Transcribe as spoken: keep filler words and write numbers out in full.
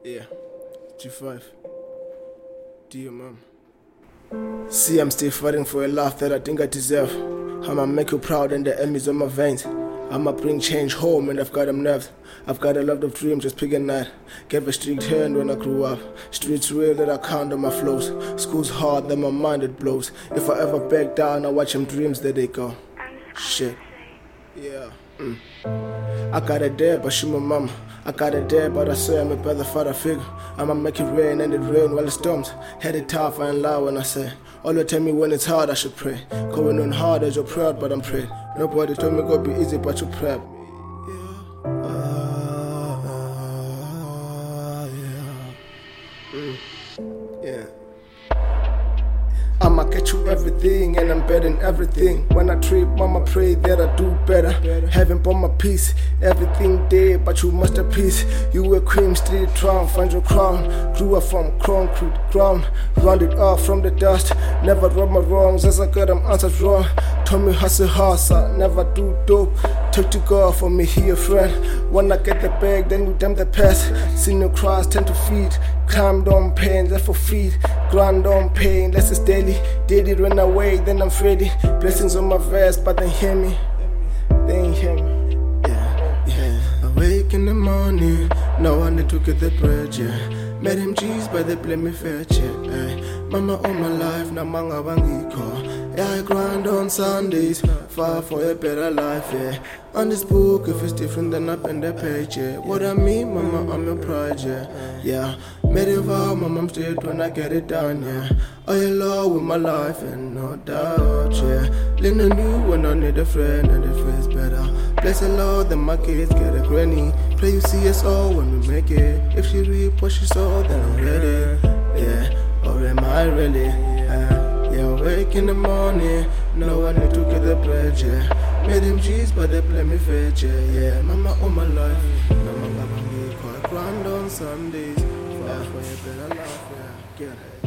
Yeah, G five. Dear mom. See, I'm still fighting for a life that I think I deserve. I'ma make you proud and the enemies on my veins. I'ma bring change home and I've got them nerves. I've got a lot of dreams, just pick a night. Gave a strict hand when I grew up. Streets real that I count on my flows. School's hard, then my mind it blows. If I ever back down, I watch them dreams, there they go. Shit. Yeah. Mm. I got a dad, but she my mama. I got a dad, but I say I'm a better father figure. I'ma make it rain and it rain while it storms. Had it tough, I ain't lie when I say. Always tell me when it's hard, I should pray. Going on hard as you're proud, but I'm prayed. Nobody told me go be easy, but you prep. Yeah. Uh, yeah. Mm. Yeah. I'ma get you everything and I'm betting everything. When I trip, mama pray that I do better. Heaven for my peace, everything dead, but you masterpiece. You were cream, street drown, find your crown. Grew up from concrete ground, rounded off from the dust. Never wrote my wrongs as I got them answers wrong. Told me hustle hard, so never do dope. Talk to God for me, he a friend. When I get the bag, then you damn the past. Seen your cross, tend to feed. Climbed on pain, left for feet. Grind on pain, less is daily. Did it run away, then I'm ready. Blessings on my vest, but they hear me. They ain't hear me. Yeah, yeah. Awake in the morning, no one to get the bread, yeah. Met him G's, but they blame me fair, yeah. Mama all my life, na manga bangiko. Yeah, I grind on Sundays, far for a better life, yeah. On this book, if it's different, then up in the page, yeah. What I mean, mama, I'm your pride, yeah. Yeah, made it vow, my mom's dead when I get it done, yeah. Oh, you love with my life, and no doubt, yeah. Lena knew when I need a friend, and it feels better. Bless the Lord, then my kids get a granny. Play you see us all when we make it. If she reap what she saw, then I'm ready, yeah. Or am I really, yeah. Yeah, wake in the morning, no one need to get the bread, yeah. Made him G's, but they play me fair, yeah, yeah. Mama all my life, no mama me quite grind on Sundays. Far for a better life, yeah. Get it.